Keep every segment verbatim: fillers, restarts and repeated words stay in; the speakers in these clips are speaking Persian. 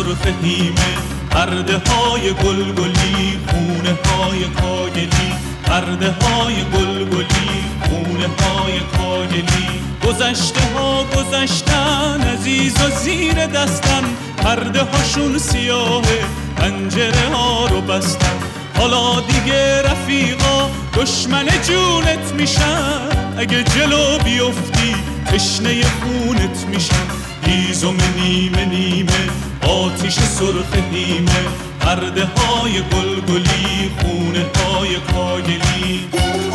سرخ هیمه، پرده های گلگلی، خونه های کاگلی، پرده های گلگلی، خونه های کاگلی. گذشته ها گذشتن عزیز و زیر دستن، پرده هاشون سیاهه، پنجره ها رو بستن. حالا دیگه رفیقا دشمن جونت میشن، اگه جلو بیفتی تشنه خونت میشن. هیزم نیمه نیمه آتیش سرخ هیمه، پرده های گلگلی، خونه های کاگلی.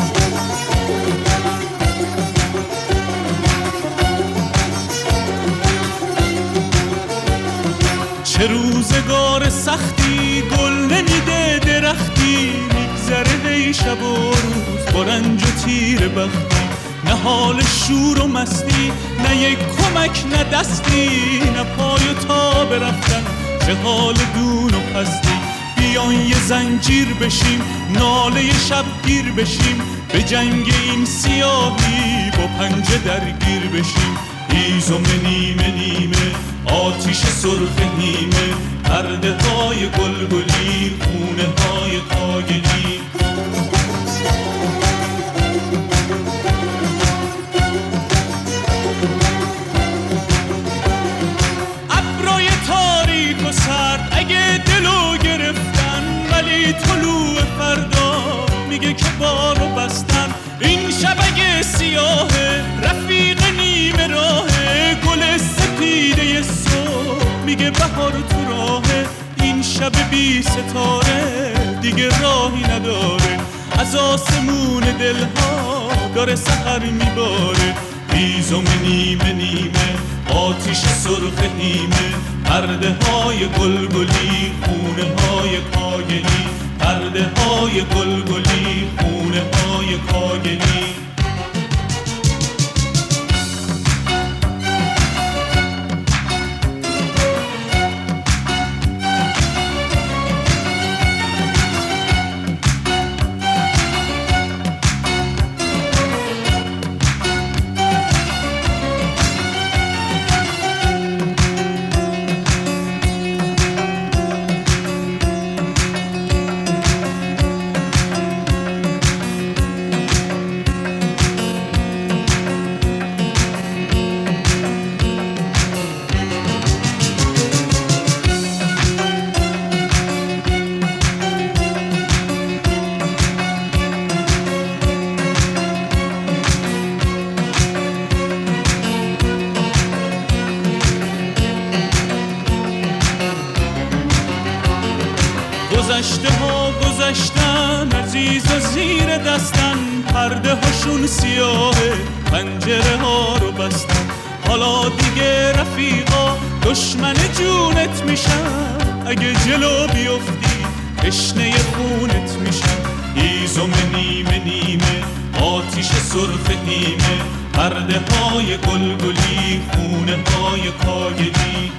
چه روزگار سختی، گل نمیده درختی، میگذره هی شب و روز با رنج و تیر بختی. نه حال شور و مستی، نه یک کمک نه دستی، نه پای و تا برفتن، چه حال دون و پستی. بیان یه زنجیر بشیم، ناله شب گیر بشیم، به جنگ این سیاهی با پنجه درگیر بشیم. هیزم نیمه نیمه آتیش سرخ هیمه، پرده های گلگلی، خونه های کاگلی. ابرای تاریک و سرد اگه دلو گرفتن، ولی طلوع فردا میگه که بارو بستن. این شب اگه سیاهه، رفیق نیمه راهه، گل سپیده صبح میگه بهار تو راهه. این شب بی ستاره دیگه راهی نداره، از آسمون دلها داره سحر میباره. هیزم نیمه نیمه آتیش سرخ هیمه، پرده های گلگلی، خونه های کاگلی، پرده های گلگلی، خونه های کاگلی. گذشته ها گذشتن عزیز و زیر دستن، پرده هاشون سیاهه، پنجره ها رو بستن. حالا دیگه رفیقا دشمن جونت میشن، اگه جلو بیفتی تشنه خونت میشن. هیزم نیمه نیمه آتیش سرخ هیمه، پرده های گلگلی، خونه های کاگلی.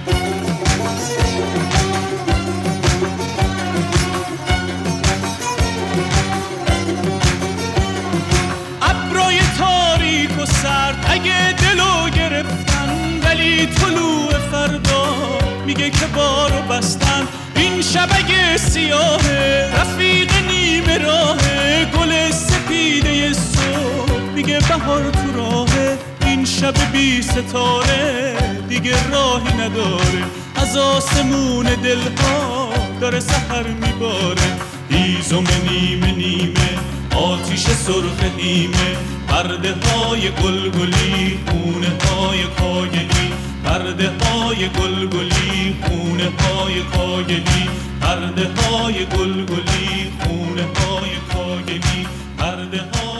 سرد اگه دلو گرفتن، ولی طلوع فردا میگه که بارو بستن. این شب اگه سیاهه، رفیق نیمه راهه، گل سپیده صبح میگه بهار تو راهه. این شب بی ستاره دیگه راهی نداره، از آسمون دلها داره سحر میباره. هیزم نیمه نیمه آتیش سرخ هیمه، پرده های گلگلی، خونه های کاگلی، پرده های گلگلی، خونه های کاگلی، پرده های گلگلی، خونه های کاگلی، پرده های